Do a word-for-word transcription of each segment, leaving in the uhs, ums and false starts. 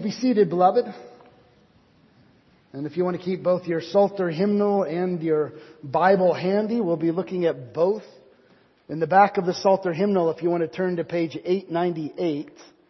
be seated, beloved. And if you want to keep both your Psalter hymnal and your Bible handy, we'll be looking at both. In the back of the Psalter hymnal, if you want to turn to page eight ninety-eight,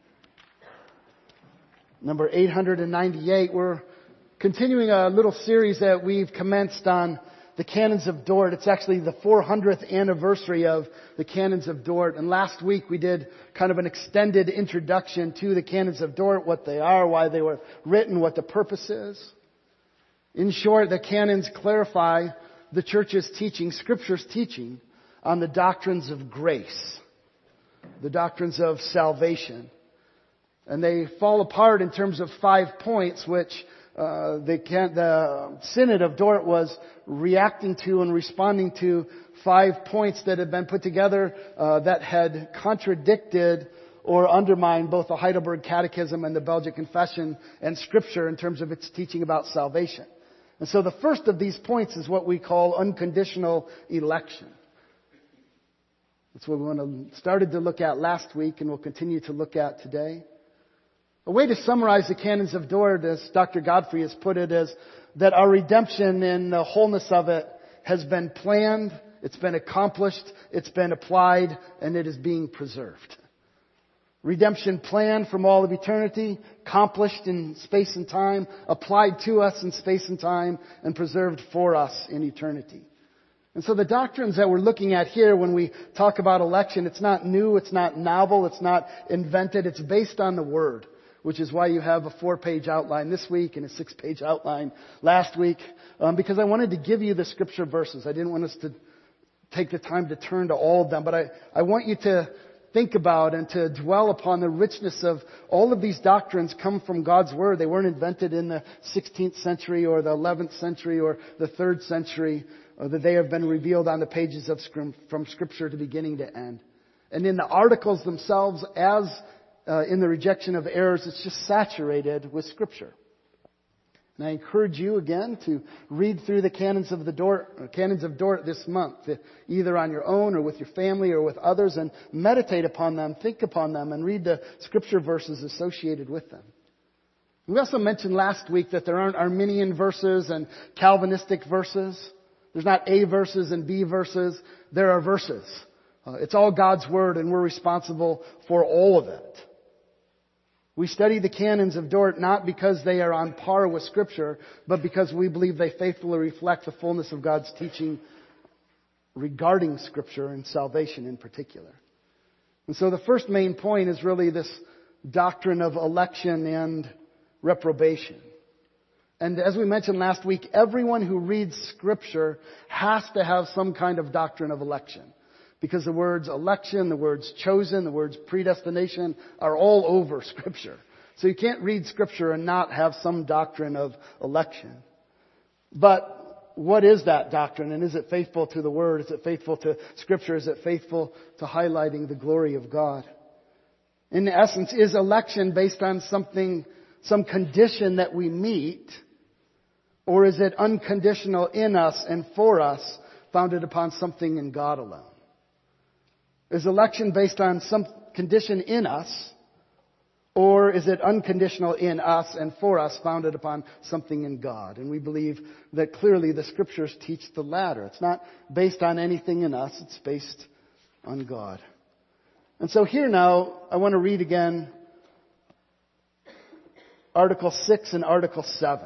number eight ninety-eight, we're continuing a little series that we've commenced on the Canons of Dort. It's actually the four hundredth anniversary of the Canons of Dort. And last week we did kind of an extended introduction to the Canons of Dort, what they are, why they were written, what the purpose is. In short, the canons clarify the Church's teaching, Scripture's teaching, on the doctrines of grace, the doctrines of salvation. And they fall apart in terms of five points, which uh, they can, the Synod of Dort was reacting to and responding to five points that had been put together uh, that had contradicted or undermined both the Heidelberg Catechism and the Belgic Confession and Scripture in terms of its teaching about salvation. And so the first of these points is what we call unconditional election. That's what we want to started to look at last week and we'll continue to look at today. A way to summarize the Canons of Dort, as Doctor Godfrey has put it, is that our redemption in the wholeness of it has been planned, it's been accomplished, it's been applied, and it is being preserved. Redemption planned from all of eternity, accomplished in space and time, applied to us in space and time, and preserved for us in eternity. And so the doctrines that we're looking at here when we talk about election, it's not new, it's not novel, it's not invented, it's based on the Word, which is why you have a four-page outline this week and a six-page outline last week, um, because I wanted to give you the Scripture verses. I didn't want us to take the time to turn to all of them, but I, I want you to think about and to dwell upon the richness of all of these doctrines come from God's Word. They weren't invented in the sixteenth century or the eleventh century or the third century, or that they have been revealed on the pages of from Scripture to beginning to end. And in the articles themselves, as uh, in the rejection of errors, it's just saturated with Scripture. And I encourage you again to read through the Canons of the Dort, Canons of Dort this month, either on your own or with your family or with others, and meditate upon them, think upon them, and read the Scripture verses associated with them. We also mentioned last week that there aren't Arminian verses and Calvinistic verses. There's not A verses and B verses. There are verses. Uh, it's all God's Word, and we're responsible for all of it. We study the Canons of Dort not because they are on par with Scripture, but because we believe they faithfully reflect the fullness of God's teaching regarding Scripture and salvation in particular. And so the first main point is really this doctrine of election and reprobation. And as we mentioned last week, everyone who reads Scripture has to have some kind of doctrine of election. Because the words election, the words chosen, the words predestination are all over Scripture. So you can't read Scripture and not have some doctrine of election. But what is that doctrine? And is it faithful to the Word? Is it faithful to Scripture? Is it faithful to highlighting the glory of God? In essence, is election based on something, some condition that we meet? Or is it unconditional in us and for us, founded upon something in God alone? Is election based on some condition in us, or is it unconditional in us and for us, founded upon something in God? And we believe that clearly the Scriptures teach the latter. It's not based on anything in us, it's based on God. And so here now, I want to read again Article six and Article seven.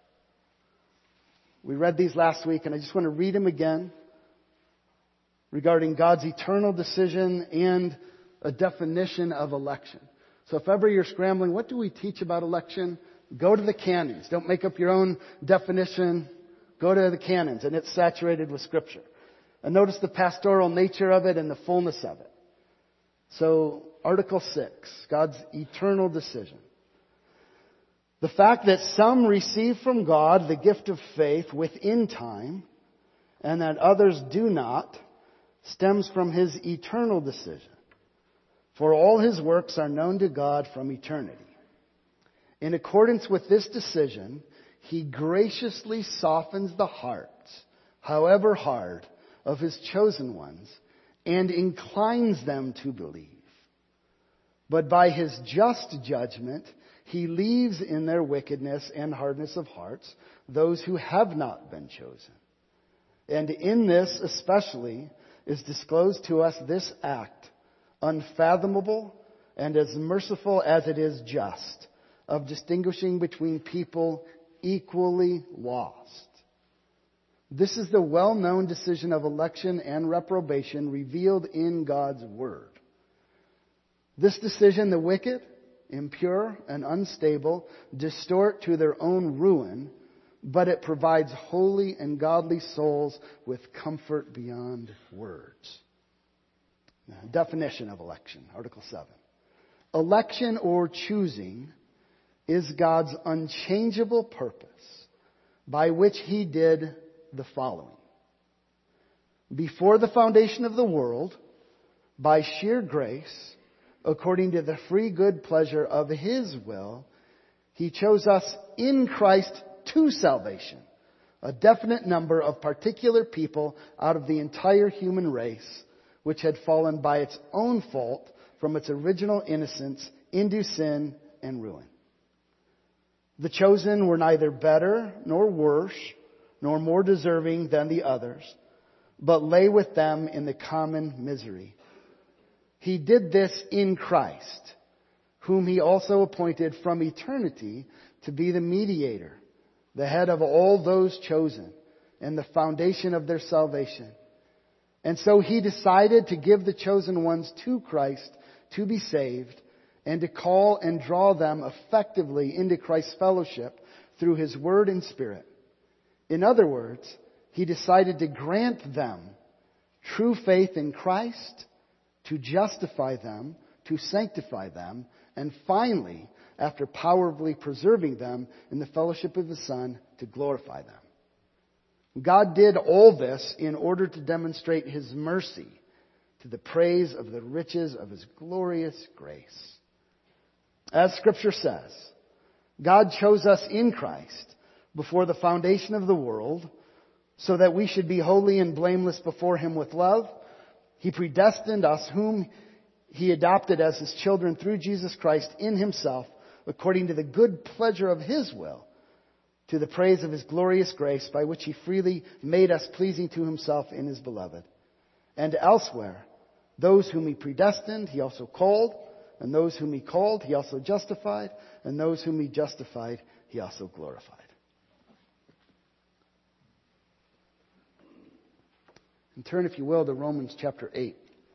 We read these last week, and I just want to read them again, regarding God's eternal decision and a definition of election. So if ever you're scrambling, what do we teach about election? Go to the canons. Don't make up your own definition. Go to the canons, and it's saturated with Scripture. And notice the pastoral nature of it and the fullness of it. So Article six, God's eternal decision. The fact that some receive from God the gift of faith within time, and that others do not, stems from His eternal decision. For all His works are known to God from eternity. In accordance with this decision, He graciously softens the hearts, however hard, of His chosen ones, and inclines them to believe. But by His just judgment, He leaves in their wickedness and hardness of hearts those who have not been chosen. And in this especially is disclosed to us this act, unfathomable and as merciful as it is just, of distinguishing between people equally lost. This is the well-known decision of election and reprobation revealed in God's Word. This decision the wicked, impure, and unstable distort to their own ruin, but it provides holy and godly souls with comfort beyond words. Now, definition of election, Article seven. Election or choosing is God's unchangeable purpose by which He did the following. Before the foundation of the world, by sheer grace, according to the free good pleasure of His will, He chose us in Christ to salvation, a definite number of particular people out of the entire human race, which had fallen by its own fault from its original innocence into sin and ruin. The chosen were neither better nor worse, nor more deserving than the others, but lay with them in the common misery. He did this in Christ, whom He also appointed from eternity to be the mediator, the head of all those chosen, and the foundation of their salvation. And so He decided to give the chosen ones to Christ to be saved, and to call and draw them effectively into Christ's fellowship through His Word and Spirit. In other words, He decided to grant them true faith in Christ, to justify them, to sanctify them, and finally, after powerfully preserving them in the fellowship of the Son, to glorify them. God did all this in order to demonstrate His mercy to the praise of the riches of His glorious grace. As Scripture says, God chose us in Christ before the foundation of the world, so that we should be holy and blameless before Him with love. He predestined us, whom He adopted as His children through Jesus Christ in Himself, according to the good pleasure of His will, to the praise of His glorious grace, by which He freely made us pleasing to Himself in His beloved. And elsewhere, those whom He predestined, He also called, and those whom He called, He also justified, and those whom He justified, He also glorified. And turn, if you will, to Romans chapter eight.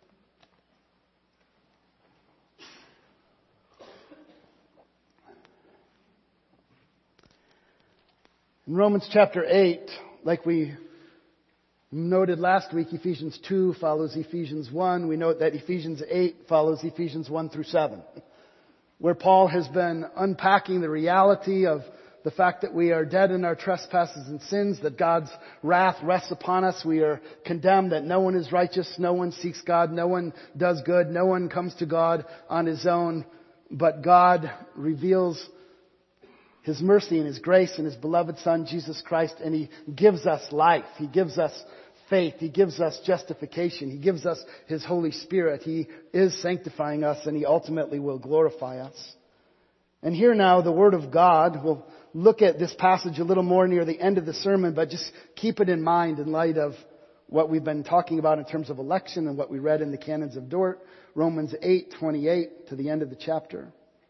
In Romans chapter eight, like we noted last week, Ephesians two follows Ephesians one. We note that Ephesians eight follows Ephesians one through seven, where Paul has been unpacking the reality of the fact that we are dead in our trespasses and sins, that God's wrath rests upon us. We are condemned, that no one is righteous, no one seeks God, no one does good, no one comes to God on his own, but God reveals His mercy and His grace in His beloved Son, Jesus Christ, and He gives us life. He gives us faith. He gives us justification. He gives us His Holy Spirit. He is sanctifying us, and He ultimately will glorify us. And here now, the Word of God, we'll look at this passage a little more near the end of the sermon, but just keep it in mind in light of what we've been talking about in terms of election and what we read in the Canons of Dort, Romans eight twenty-eight to the end of the chapter.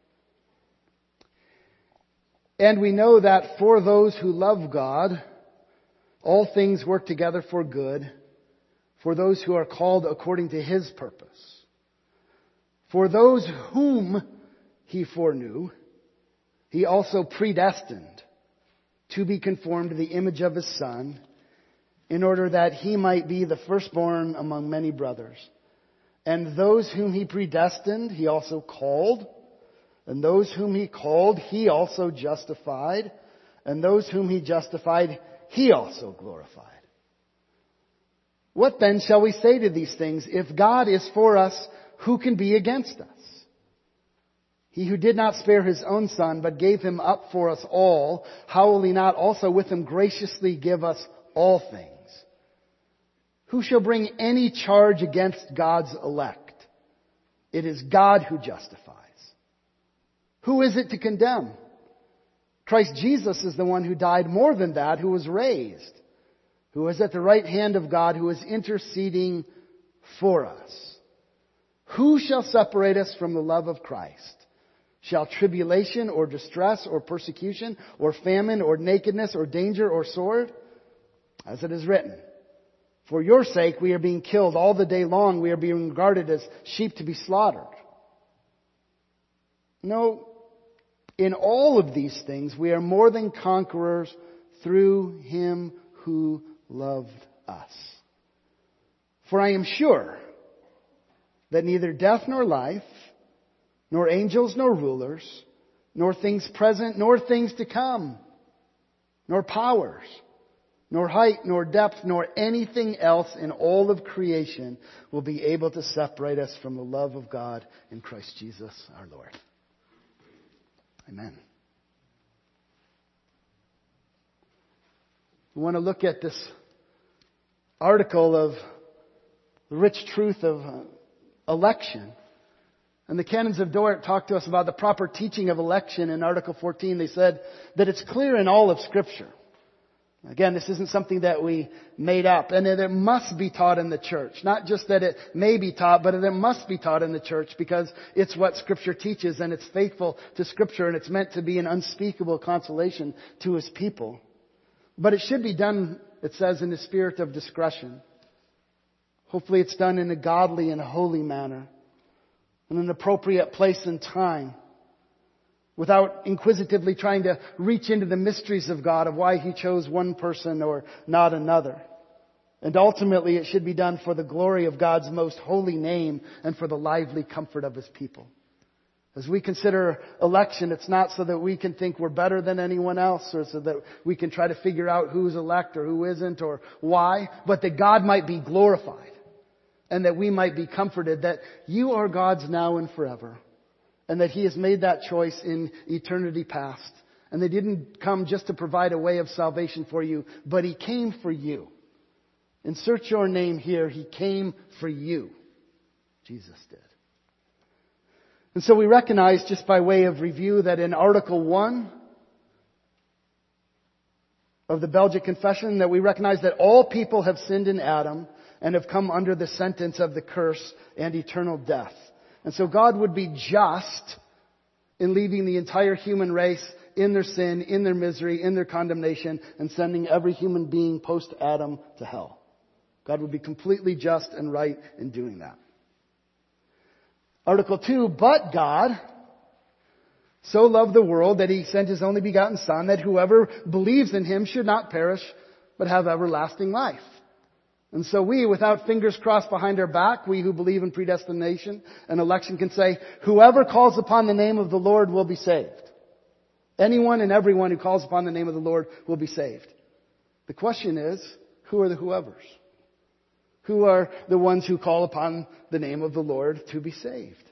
And we know that for those who love God, all things work together for good, for those who are called according to His purpose. For those whom He foreknew, He also predestined to be conformed to the image of His Son, in order that He might be the firstborn among many brothers. And those whom He predestined, He also called. And those whom He called, He also justified. And those whom He justified, He also glorified. What then shall we say to these things? If God is for us, who can be against us? He who did not spare His own Son, but gave Him up for us all, how will He not also with Him graciously give us all things? Who shall bring any charge against God's elect? It is God who justifies. Who is it to condemn? Christ Jesus is the one who died, more than that, who was raised, who is at the right hand of God, who is interceding for us. Who shall separate us from the love of Christ? Shall tribulation or distress or persecution or famine or nakedness or danger or sword? As it is written, for your sake we are being killed all the day long. We are being regarded as sheep to be slaughtered. No, in all of these things we are more than conquerors through Him who loved us. For I am sure that neither death nor life, nor angels nor rulers, nor things present, nor things to come, nor powers, nor height, nor depth, nor anything else in all of creation will be able to separate us from the love of God in Christ Jesus our Lord. Amen. We want to look at this article of the rich truth of uh, election. And the Canons of Dort talk to us about the proper teaching of election in Article fourteen. They said that it's clear in all of Scripture. Again, this isn't something that we made up, and that it must be taught in the church. Not just that it may be taught, but that it must be taught in the church because it's what Scripture teaches and it's faithful to Scripture and it's meant to be an unspeakable consolation to His people. But it should be done, it says, in the spirit of discretion. Hopefully it's done in a godly and holy manner, in an appropriate place and time, without inquisitively trying to reach into the mysteries of God of why He chose one person or not another. And ultimately it should be done for the glory of God's most holy name and for the lively comfort of His people. As we consider election, it's not so that we can think we're better than anyone else or so that we can try to figure out who's elect or who isn't or why, but that God might be glorified and that we might be comforted that you are God's now and forever. And that He has made that choice in eternity past. And they didn't come just to provide a way of salvation for you, but He came for you. Insert your name here. He came for you. Jesus did. And so we recognize, just by way of review, that in Article one of the Belgic Confession, that we recognize that all people have sinned in Adam and have come under the sentence of the curse and eternal death. And so God would be just in leaving the entire human race in their sin, in their misery, in their condemnation, and sending every human being post-Adam to hell. God would be completely just and right in doing that. Article two, but God so loved the world that He sent His only begotten Son, that whoever believes in Him should not perish, but have everlasting life. And so we, without fingers crossed behind our back, we who believe in predestination and election can say, whoever calls upon the name of the Lord will be saved. Anyone and everyone who calls upon the name of the Lord will be saved. The question is, who are the whoever's? Who are the ones who call upon the name of the Lord to be saved?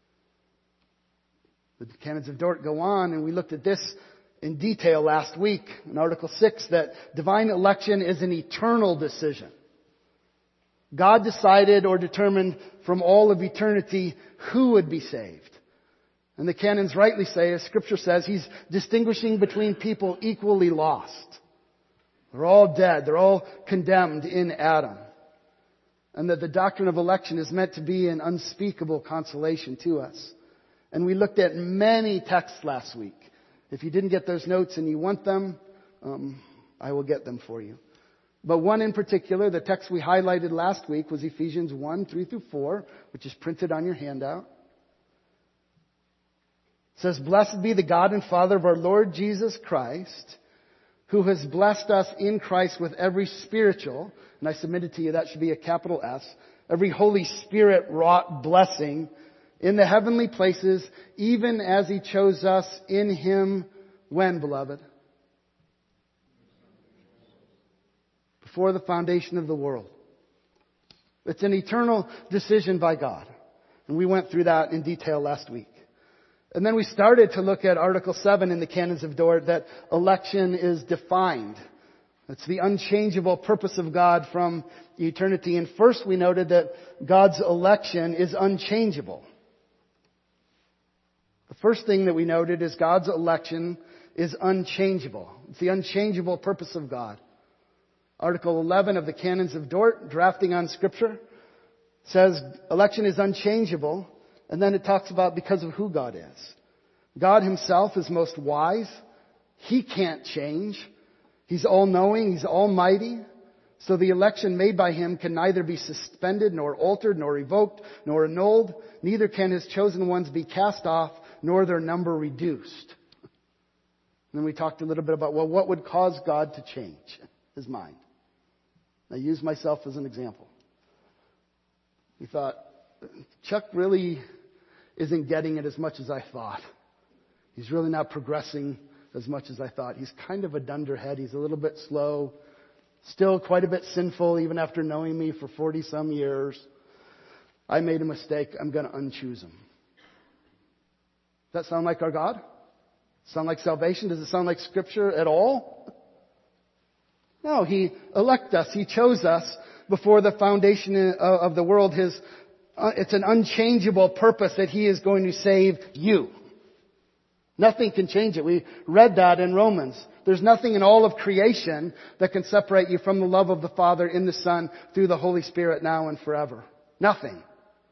The Canons of Dort go on, and we looked at this in detail last week in Article six, that divine election is an eternal decision. God decided or determined from all of eternity who would be saved. And the canons rightly say, as Scripture says, He's distinguishing between people equally lost. They're all dead. They're all condemned in Adam. And that the doctrine of election is meant to be an unspeakable consolation to us. And we looked at many texts last week. If you didn't get those notes and you want them, um, I will get them for you. But one in particular, the text we highlighted last week, was Ephesians one, three through four, which is printed on your handout. It says, blessed be the God and Father of our Lord Jesus Christ, who has blessed us in Christ with every spiritual, and I submitted to you that should be a capital S, every Holy Spirit wrought blessing in the heavenly places, even as He chose us in Him when, beloved? Before the foundation of the world. It's an eternal decision by God. And we went through that in detail last week. And then we started to look at Article seven in the Canons of Dort, that election is defined. It's the unchangeable purpose of God from eternity. And first we noted that God's election is unchangeable. The First thing that we noted is God's election is unchangeable. It's the unchangeable purpose of God. Article eleven of the Canons of Dort, drafting on Scripture, says election is unchangeable, and then it talks about because of who God is. God himself is most wise. He can't change. He's all-knowing. He's almighty. So the election made by him can neither be suspended, nor altered, nor revoked, nor annulled. Neither can his chosen ones be cast off, nor their number reduced. And then we talked a little bit about, well, what would cause God to change his mind? I use myself as an example. We thought, Chuck really isn't getting it as much as I thought. He's really not progressing as much as I thought. He's kind of a dunderhead. He's a little bit slow. Still quite a bit sinful even after knowing me for forty some years. I made a mistake. I'm going to unchoose him. Does that sound like our God? Sound like salvation? Does it sound like Scripture at all? No, He elected us. He chose us before the foundation of the world. His, uh, it's an unchangeable purpose that He is going to save you. Nothing can change it. We read that in Romans. There's nothing in all of creation that can separate you from the love of the Father in the Son through the Holy Spirit now and forever. Nothing.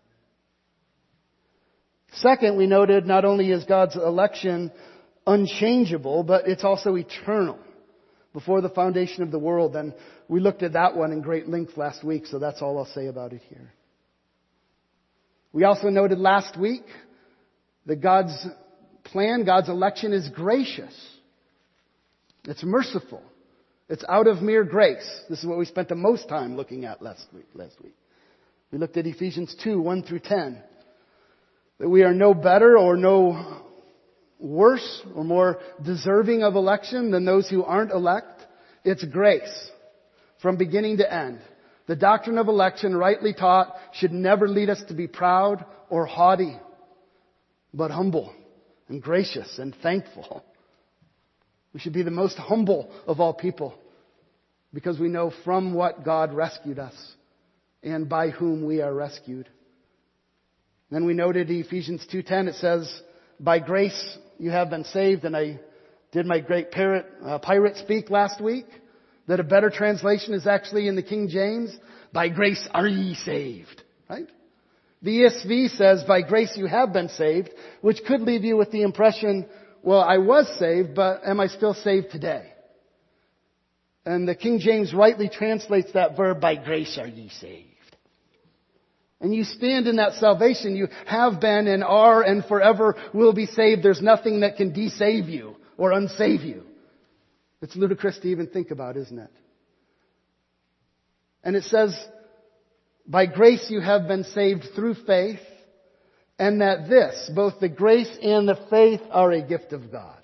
Second, we noted not only is God's election unchangeable, but it's also eternal. Before the foundation of the world. And we looked at that one in great length last week, so that's all I'll say about it here. We also noted last week that God's plan, God's election is gracious. It's merciful. It's out of mere grace. This is what we spent the most time looking at last week. Last week. We looked at Ephesians two, one through ten. That we are no better or no worse or more deserving of election than those who aren't elect. It's grace from beginning to end. The doctrine of election, rightly taught, should never lead us to be proud or haughty, but humble and gracious and thankful. We should be the most humble of all people because we know from what God rescued us and by whom we are rescued. Then we noted Ephesians two ten, it says, by grace you have been saved. And I did my great pirate, uh, pirate speak last week. That a better translation is actually in the King James. By grace are ye saved. Right? The E S V says, by grace you have been saved. Which could leave you with the impression, well, I was saved, but am I still saved today? And the King James rightly translates that verb, by grace are ye saved. And you stand in that salvation. You have been and are and forever will be saved. There's nothing that can de-save you or unsave you. It's ludicrous to even think about, isn't it? And it says, by grace you have been saved through faith, and that this, both the grace and the faith, are a gift of God.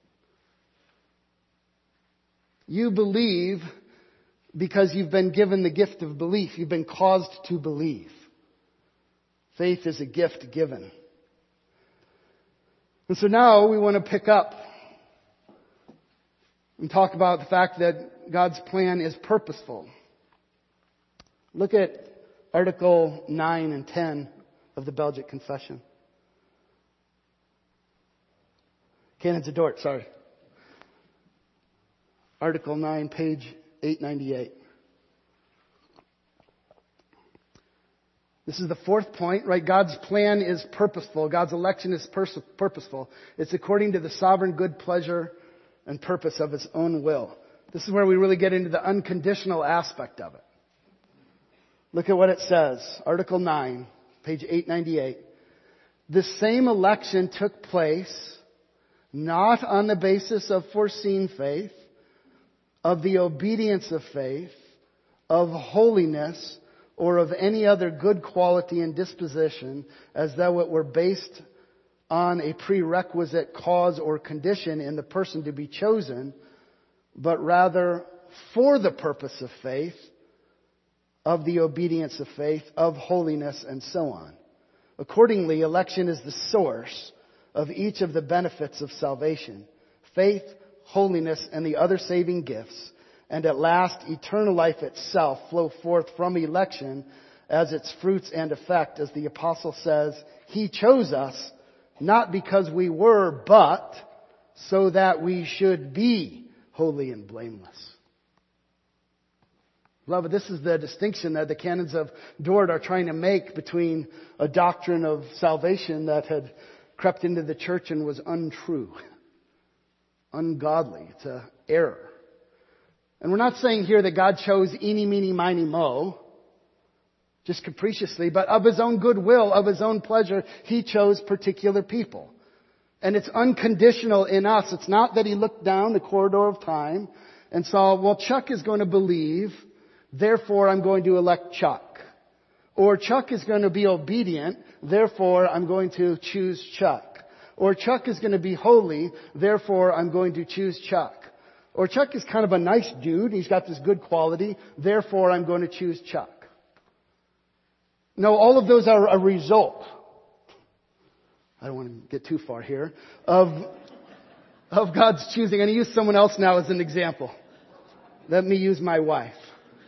You believe because you've been given the gift of belief. You've been caused to believe. Faith is a gift given. And so now we want to pick up and talk about the fact that God's plan is purposeful. Look at Article nine and ten of the Belgic Confession. Canons of Dort, sorry. Article nine, page eight ninety-eight. This is the fourth point, right? God's plan is purposeful. God's election is pers- purposeful. It's according to the sovereign good pleasure and purpose of His own will. This is where we really get into the unconditional aspect of it. Look at what it says. Article nine, page eight ninety-eight. The same election took place not on the basis of foreseen faith, of the obedience of faith, of holiness, or of any other good quality and disposition, as though it were based on a prerequisite cause or condition in the person to be chosen, but rather for the purpose of faith, of the obedience of faith, of holiness, and so on. Accordingly, election is the source of each of the benefits of salvation: faith, holiness, and the other saving gifts. And at last, eternal life itself flow forth from election as its fruits and effect. As the apostle says, He chose us not because we were, but so that we should be holy and blameless. Beloved, this is the distinction that the canons of Dort are trying to make between a doctrine of salvation that had crept into the church and was untrue, ungodly. It's an error. And we're not saying here that God chose eeny, meeny, miny, mo, just capriciously, but of His own goodwill, of His own pleasure, He chose particular people. And it's unconditional in us. It's not that He looked down the corridor of time and saw, well, Chuck is going to believe, therefore I'm going to elect Chuck. Or Chuck is going to be obedient, therefore I'm going to choose Chuck. Or Chuck is going to be holy, therefore I'm going to choose Chuck. Or Chuck is kind of a nice dude, he's got this good quality, therefore I'm going to choose Chuck. No, all of those are a result, I don't want to get too far here, of, of God's choosing. I'm going to use someone else now as an example. Let me use my wife.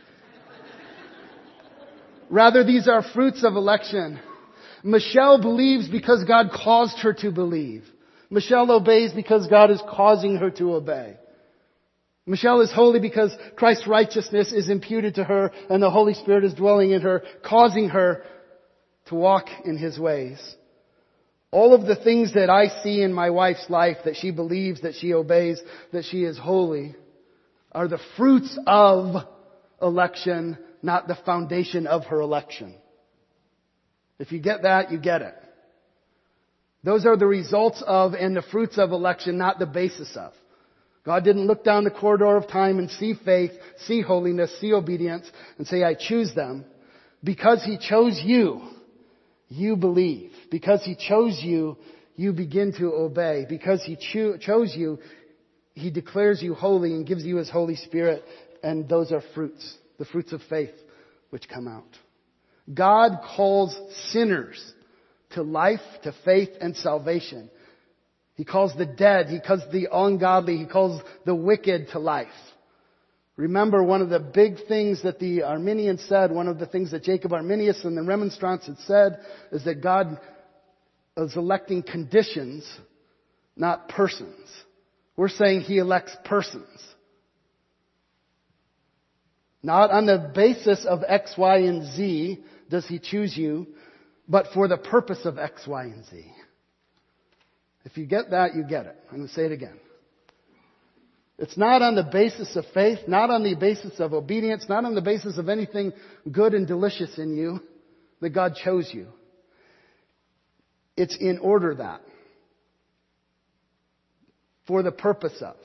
Rather, these are fruits of election. Michelle believes because God caused her to believe. Michelle obeys because God is causing her to obey. Michelle is holy because Christ's righteousness is imputed to her and the Holy Spirit is dwelling in her, causing her to walk in His ways. All of the things that I see in my wife's life, that she believes, that she obeys, that she is holy, are the fruits of election, not the foundation of her election. If you get that, you get it. Those are the results of and the fruits of election, not the basis of. God didn't look down the corridor of time and see faith, see holiness, see obedience, and say, I choose them. Because He chose you, you believe. Because He chose you, you begin to obey. Because He cho- chose you, He declares you holy and gives you His Holy Spirit. And those are fruits, the fruits of faith which come out. God calls sinners to life, to faith, and salvation. He calls the dead, He calls the ungodly, He calls the wicked to life. Remember, one of the big things that the Arminians said, one of the things that Jacob Arminius and the Remonstrants had said, is that God is electing conditions, not persons. We're saying He elects persons. Not on the basis of X, Y, and Z does He choose you, but for the purpose of X, Y, and Z. If you get that, you get it. I'm going to say it again. It's not on the basis of faith, not on the basis of obedience, not on the basis of anything good and delicious in you that God chose you. It's in order that. For the purpose of.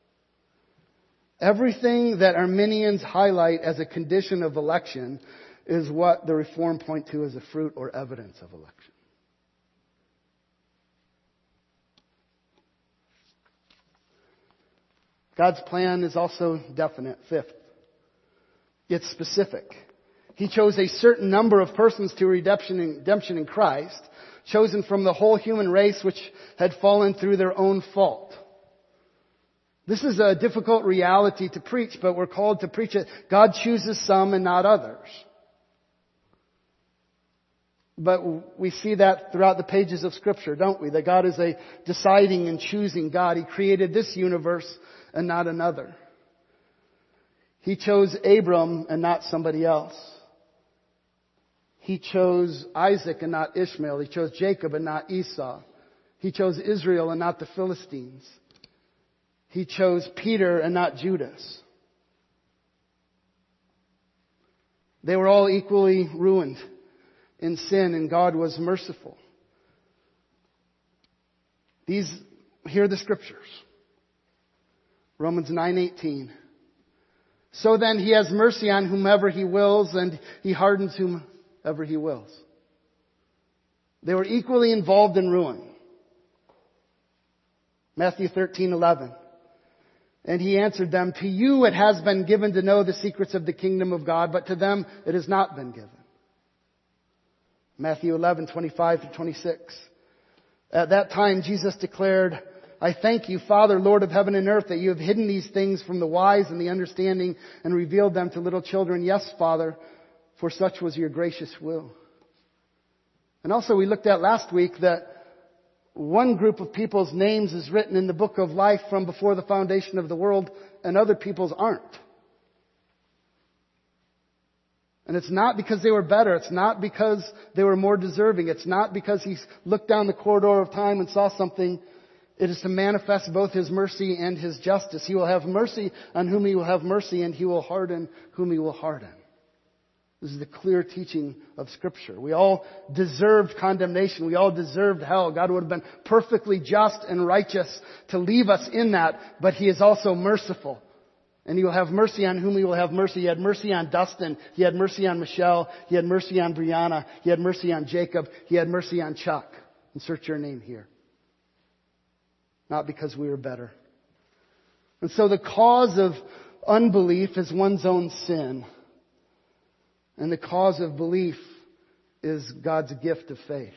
Everything that Arminians highlight as a condition of election is what the Reform point to as a fruit or evidence of election. God's plan is also definite. Fifth, it's specific. He chose a certain number of persons to redemption in, redemption in Christ, chosen from the whole human race which had fallen through their own fault. This is a difficult reality to preach, but we're called to preach it. God chooses some and not others. But we see that throughout the pages of Scripture, don't we? That God is a deciding and choosing God. He created this universe and not another. He chose Abram and not somebody else. He chose Isaac and not Ishmael. He chose Jacob and not Esau. He chose Israel and not the Philistines. He chose Peter and not Judas. They were all equally ruined in sin, and God was merciful. These, here are the scriptures. Romans nine eighteen. So then He has mercy on whomever He wills, and He hardens whomever He wills. They were equally involved in ruin. Matthew thirteen eleven. And He answered them, to you it has been given to know the secrets of the kingdom of God, but to them it has not been given. Matthew eleven twenty-five to twenty-six. At that time Jesus declared, I thank you, Father, Lord of heaven and earth, that you have hidden these things from the wise and the understanding and revealed them to little children. Yes, Father, for such was your gracious will. And also we looked at last week that one group of people's names is written in the book of life from before the foundation of the world, and other people's aren't. And it's not because they were better. It's not because they were more deserving. It's not because he looked down the corridor of time and saw something. It is to manifest both His mercy and His justice. He will have mercy on whom He will have mercy, and He will harden whom He will harden. This is the clear teaching of Scripture. We all deserved condemnation. We all deserved hell. God would have been perfectly just and righteous to leave us in that, but He is also merciful. And He will have mercy on whom He will have mercy. He had mercy on Dustin. He had mercy on Michelle. He had mercy on Brianna. He had mercy on Jacob. He had mercy on Chuck. Insert your name here. Not because we were better. And so the cause of unbelief is one's own sin. And the cause of belief is God's gift of faith.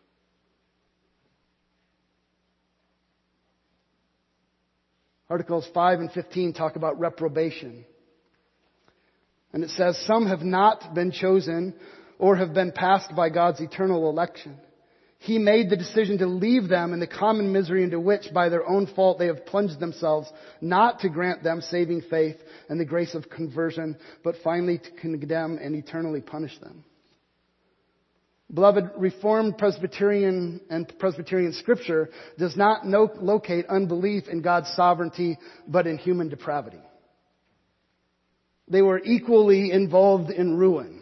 Articles five and fifteen talk about reprobation. And it says, some have not been chosen or have been passed by God's eternal election. He made the decision to leave them in the common misery into which, by their own fault, they have plunged themselves, not to grant them saving faith and the grace of conversion, but finally to condemn and eternally punish them. Beloved, Reformed Presbyterian and Presbyterian Scripture does not no- locate unbelief in God's sovereignty, but in human depravity. They were equally involved in ruin.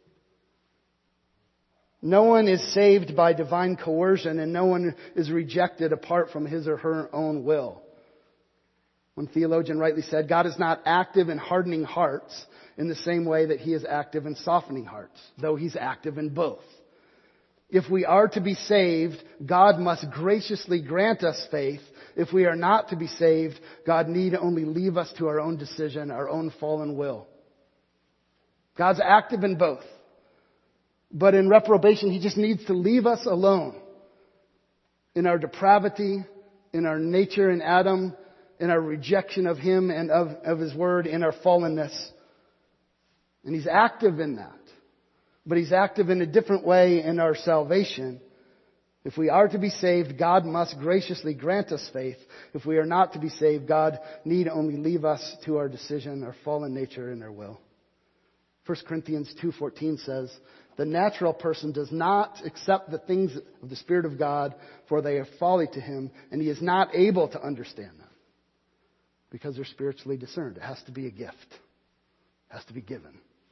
No one is saved by divine coercion, and no one is rejected apart from his or her own will. One theologian rightly said, God is not active in hardening hearts in the same way that He is active in softening hearts, though He's active in both. If we are to be saved, God must graciously grant us faith. If we are not to be saved, God need only leave us to our own decision, our own fallen will. God's active in both. But in reprobation, He just needs to leave us alone. In our depravity, in our nature in Adam, in our rejection of Him and of, of His Word, in our fallenness. And He's active in that. But He's active in a different way in our salvation. If we are to be saved, God must graciously grant us faith. If we are not to be saved, God need only leave us to our decision, our fallen nature, and our will. First Corinthians two fourteen says, the natural person does not accept the things of the Spirit of God, for they are folly to him, and he is not able to understand them, because they're spiritually discerned. It has to be a gift. It has to be given.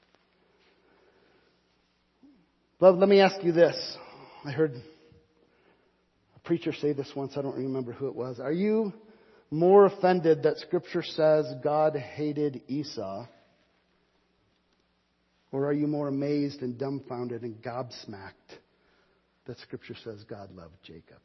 Beloved, let me ask you this. I heard a preacher say this once. I don't remember who it was. Are you more offended that Scripture says God hated Esau? Or are you more amazed and dumbfounded and gobsmacked that Scripture says God loved Jacob?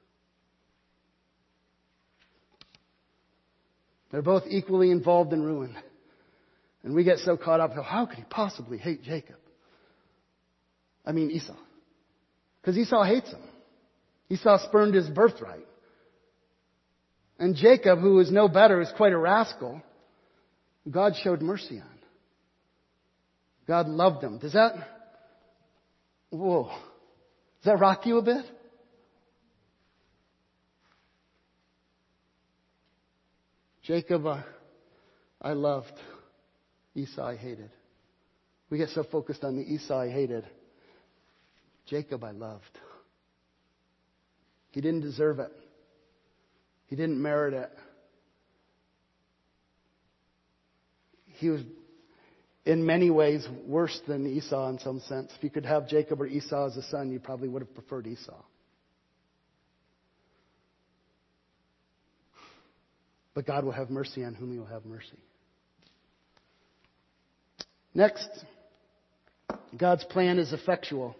They're both equally involved in ruin. And we get so caught up, how could he possibly hate Jacob? I mean Esau. Because Esau hates him. Esau spurned his birthright. And Jacob, who is no better, is quite a rascal, God showed mercy on. God loved him. Does that, whoa, does that rock you a bit? Jacob, uh, I loved. Esau, I hated. We get so focused on the Esau I hated. Jacob, I loved. He didn't deserve it. He didn't merit it. He was, in many ways, worse than Esau in some sense. If you could have Jacob or Esau as a son, you probably would have preferred Esau. But God will have mercy on whom He will have mercy. Next, God's plan is effectual.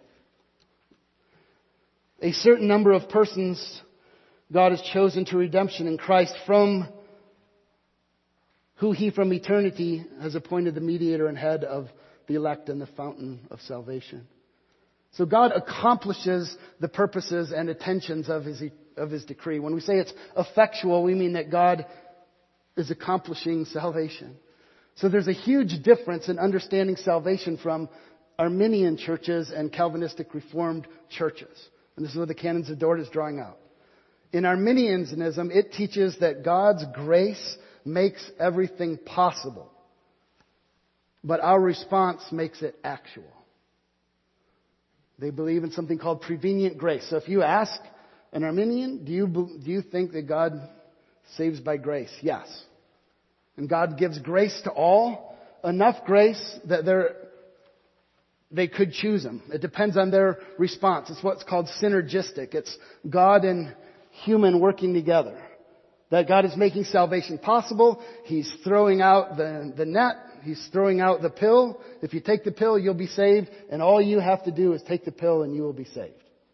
A certain number of persons God has chosen to redemption in Christ, from who He from eternity has appointed the mediator and head of the elect and the fountain of salvation. So God accomplishes the purposes and intentions of His, of His decree. When we say it's effectual, we mean that God is accomplishing salvation. So there's a huge difference in understanding salvation from Arminian churches and Calvinistic Reformed churches. And this is what the Canons of Dort is drawing out. In Arminianism, it teaches that God's grace makes everything possible, but our response makes it actual. They believe in something called prevenient grace. So if you ask an Arminian, do you, do you think that God saves by grace? Yes. And God gives grace to all, enough grace that they're, they could choose Him. It depends on their response. It's what's called synergistic. It's God and human working together. That God is making salvation possible. He's throwing out the, the net. He's throwing out the pill. If you take the pill, you'll be saved. And all you have to do is take the pill and you will be saved.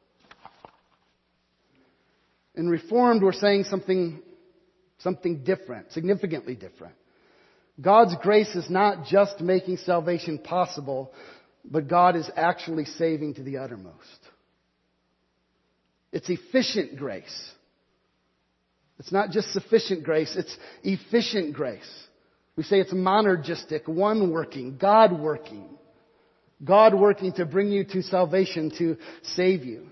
In Reformed, we're saying something, something different, significantly different. God's grace is not just making salvation possible, but God is actually saving to the uttermost. It's efficient grace. It's not just sufficient grace, it's efficient grace. We say it's monergistic, one working, God working. God working to bring you to salvation, to save you.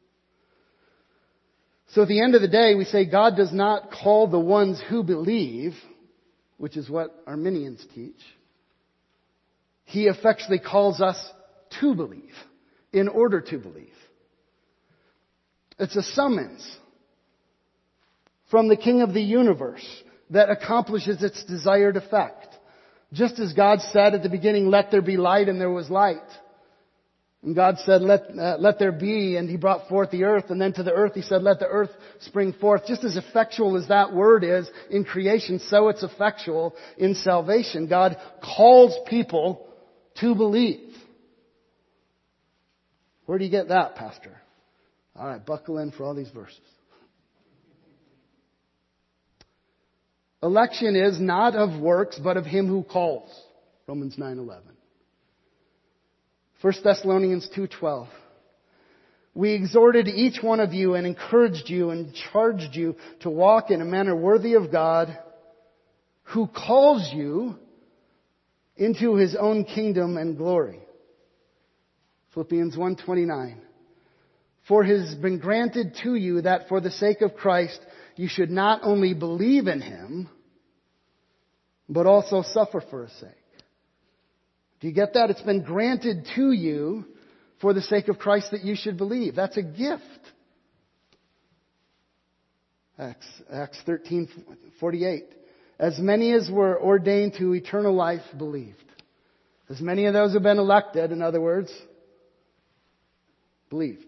So at the end of the day, we say God does not call the ones who believe, which is what Arminians teach. He effectually calls us to believe, in order to believe. It's a summons from the King of the universe that accomplishes its desired effect. Just as God said at the beginning, let there be light, and there was light. And God said, let, uh, let there be, and He brought forth the earth. And then to the earth He said, let the earth spring forth. Just as effectual as that word is in creation, so it's effectual in salvation. God calls people to believe. Where do you get that, Pastor? All right, buckle in for all these verses. Election is not of works, but of Him who calls. Romans nine eleven. First Thessalonians two twelve. We exhorted each one of you and encouraged you and charged you to walk in a manner worthy of God, who calls you into His own kingdom and glory. Philippians one twenty-nine. For it has been granted to you that for the sake of Christ you should not only believe in Him, but also suffer for His sake. Do you get that? It's been granted to you for the sake of Christ that you should believe. That's a gift. Acts, Acts thirteen forty-eight. As many as were ordained to eternal life believed. As many of those who have been elected, in other words, believed.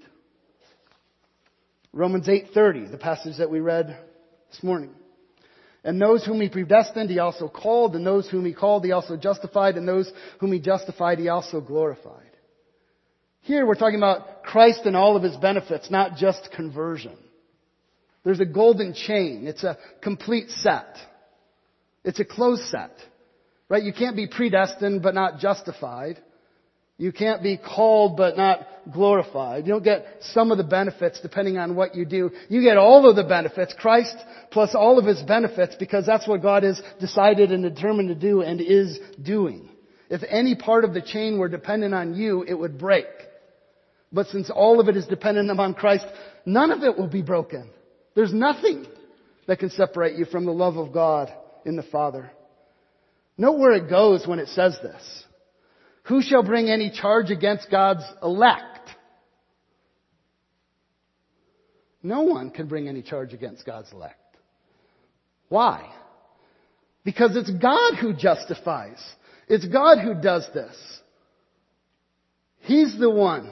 Romans eight thirty, the passage that we read this morning. And those whom He predestined, He also called. And those whom He called, He also justified. And those whom He justified, He also glorified. Here we're talking about Christ and all of His benefits, not just conversion. There's a golden chain. It's a complete set. It's a closed set. Right? You can't be predestined but not justified. You can't be called but not glorified. You don't get some of the benefits depending on what you do. You get all of the benefits, Christ plus all of His benefits, because that's what God has decided and determined to do and is doing. If any part of the chain were dependent on you, it would break. But since all of it is dependent upon Christ, none of it will be broken. There's nothing that can separate you from the love of God in the Father. Note where it goes when it says this. Who shall bring any charge against God's elect? No one can bring any charge against God's elect. Why? Because it's God who justifies. It's God who does this. He's the one.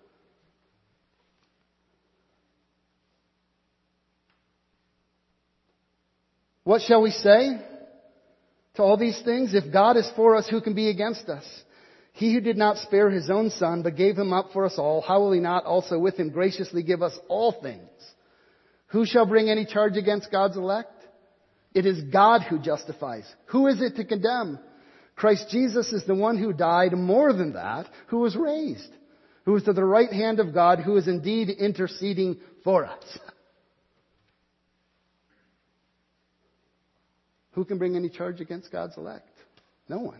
What shall we say to all these things? If God is for us, who can be against us? He who did not spare His own Son, but gave Him up for us all, how will He not also with Him graciously give us all things? Who shall bring any charge against God's elect? It is God who justifies. Who is it to condemn? Christ Jesus is the one who died, more than that, who was raised, who is to the right hand of God, who is indeed interceding for us. Who can bring any charge against God's elect? No one.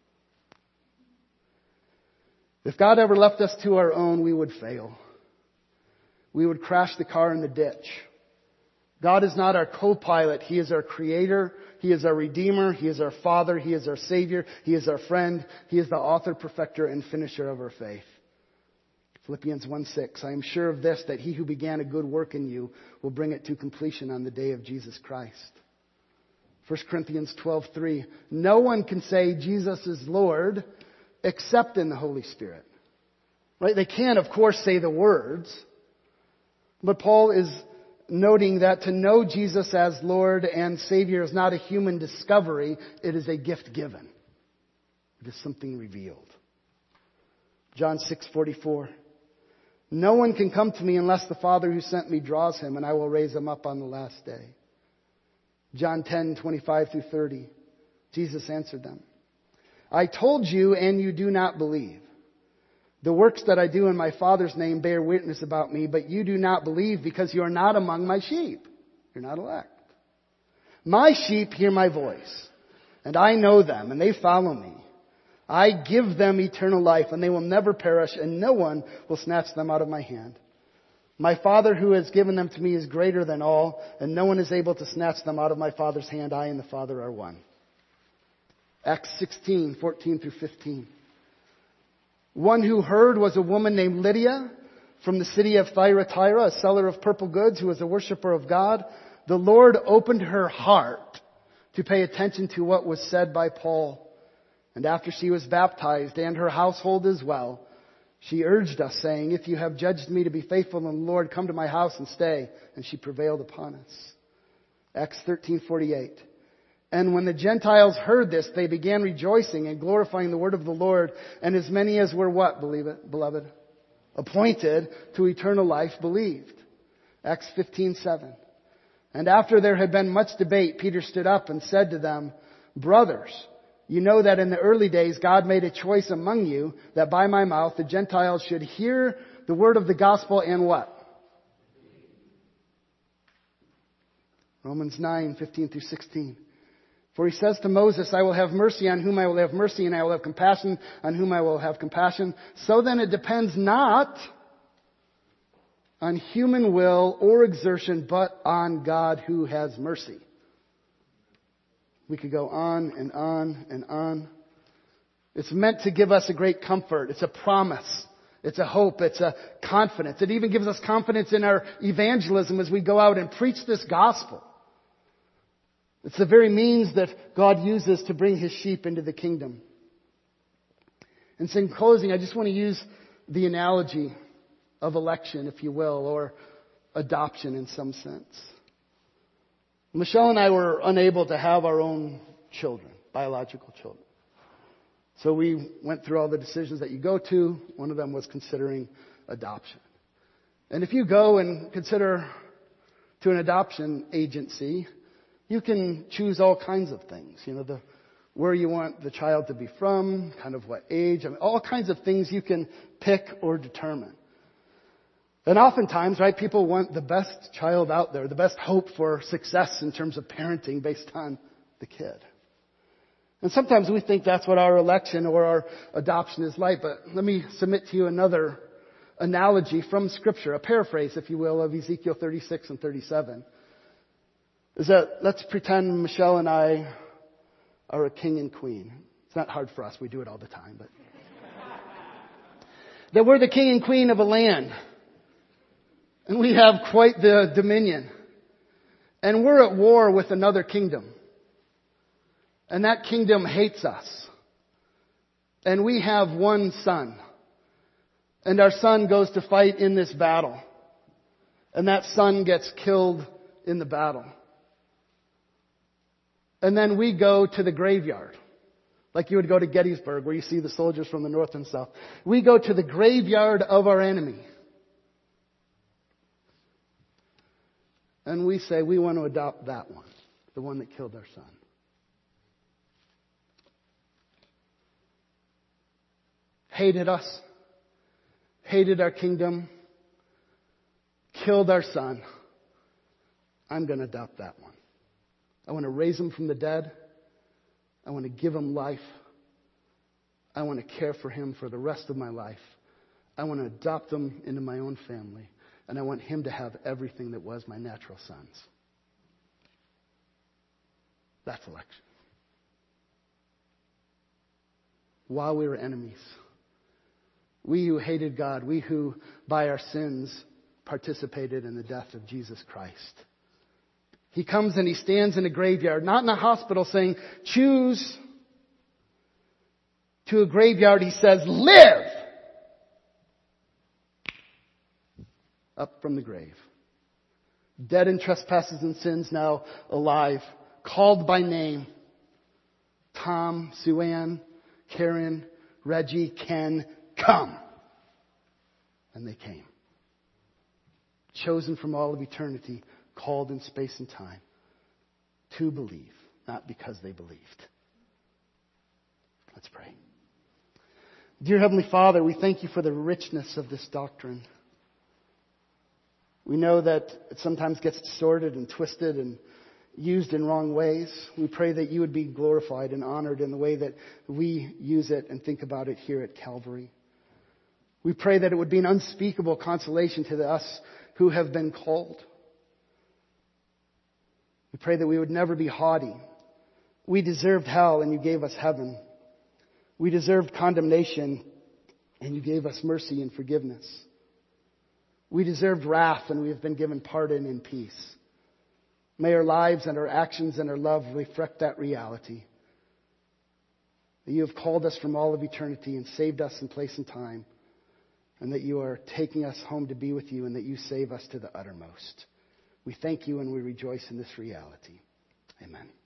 If God ever left us to our own, we would fail. We would crash the car in the ditch. God is not our co-pilot. He is our creator. He is our redeemer. He is our father. He is our savior. He is our friend. He is the author, perfecter, and finisher of our faith. Philippians one six, I am sure of this, that he who began a good work in you will bring it to completion on the day of Jesus Christ. First Corinthians twelve three, no one can say Jesus is Lord except in the Holy Spirit. Right? They can, of course, say the words, but Paul is noting that to know Jesus as Lord and Savior is not a human discovery, it is a gift given. It is something revealed. John six forty-four. No one can come to me unless the Father who sent me draws him, and I will raise him up on the last day. John ten twenty-five through thirty. Jesus answered them, I told you, and you do not believe. The works that I do in my Father's name bear witness about me, but you do not believe because you are not among my sheep. You're not elect. My sheep hear my voice, and I know them, and they follow me. I give them eternal life, and they will never perish, and no one will snatch them out of my hand. My Father who has given them to me is greater than all, and no one is able to snatch them out of my Father's hand. I and the Father are one. Acts sixteen fourteen through fifteen. One who heard was a woman named Lydia from the city of Thyatira, a seller of purple goods who was a worshiper of God. The Lord opened her heart to pay attention to what was said by Paul. And after she was baptized, and her household as well, she urged us, saying, if you have judged me to be faithful in the Lord, come to my house and stay. And she prevailed upon us. Acts thirteen forty-eight. And when the Gentiles heard this, they began rejoicing and glorifying the word of the Lord. And as many as were what, believe it, beloved? Appointed to eternal life believed. Acts fifteen seven. And after there had been much debate, Peter stood up and said to them, brothers, you know that in the early days God made a choice among you that by my mouth the Gentiles should hear the word of the gospel and what? Romans nine fifteen through sixteen. For he says to Moses, I will have mercy on whom I will have mercy, and I will have compassion on whom I will have compassion. So then it depends not on human will or exertion, but on God who has mercy. We could go on and on and on. It's meant to give us a great comfort. It's a promise. It's a hope. It's a confidence. It even gives us confidence in our evangelism as we go out and preach this gospel. It's the very means that God uses to bring his sheep into the kingdom. And so in closing, I just want to use the analogy of election, if you will, or adoption in some sense. Michelle and I were unable to have our own children, biological children. So we went through all the decisions that you go to. One of them was considering adoption. And if you go and consider to an adoption agency, you can choose all kinds of things. You know, the, where you want the child to be from, kind of what age, I mean, all kinds of things you can pick or determine. And oftentimes, right, people want the best child out there, the best hope for success in terms of parenting based on the kid. And sometimes we think that's what our election or our adoption is like, but let me submit to you another analogy from Scripture, a paraphrase, if you will, of Ezekiel thirty-six and thirty-seven. Is that let's pretend Michelle and I are a king and queen. It's not hard for us. We do it all the time, but that we're the king and queen of a land. And we have quite the dominion. And we're at war with another kingdom. And that kingdom hates us. And we have one son. And our son goes to fight in this battle. And that son gets killed in the battle. And then we go to the graveyard. Like you would go to Gettysburg where you see the soldiers from the north and south. We go to the graveyard of our enemy. And we say we want to adopt that one. The one that killed our son. Hated us. Hated our kingdom. Killed our son. I'm going to adopt that one. I want to raise him from the dead. I want to give him life. I want to care for him for the rest of my life. I want to adopt him into my own family. And I want him to have everything that was my natural son's. That's election. While we were enemies, we who hated God, we who by our sins participated in the death of Jesus Christ. He comes and he stands in a graveyard, not in a hospital saying, choose. To a graveyard, he says, live! Up from the grave. Dead in trespasses and sins, now alive. Called by name. Tom, Sue-Ann, Karen, Reggie, Ken, come! And they came. Chosen from all of eternity, called in space and time. To believe, not because they believed. Let's pray. Dear Heavenly Father, we thank you for the richness of this doctrine. We know that it sometimes gets distorted and twisted and used in wrong ways. We pray that you would be glorified and honored in the way that we use it and think about it here at Calvary. We pray that it would be an unspeakable consolation to us who have been called. We pray that we would never be haughty. We deserved hell and you gave us heaven. We deserved condemnation and you gave us mercy and forgiveness. We deserved wrath and we have been given pardon and peace. May our lives and our actions and our love reflect that reality. That you have called us from all of eternity and saved us in place and time. And that you are taking us home to be with you and that you save us to the uttermost. We thank you and we rejoice in this reality. Amen.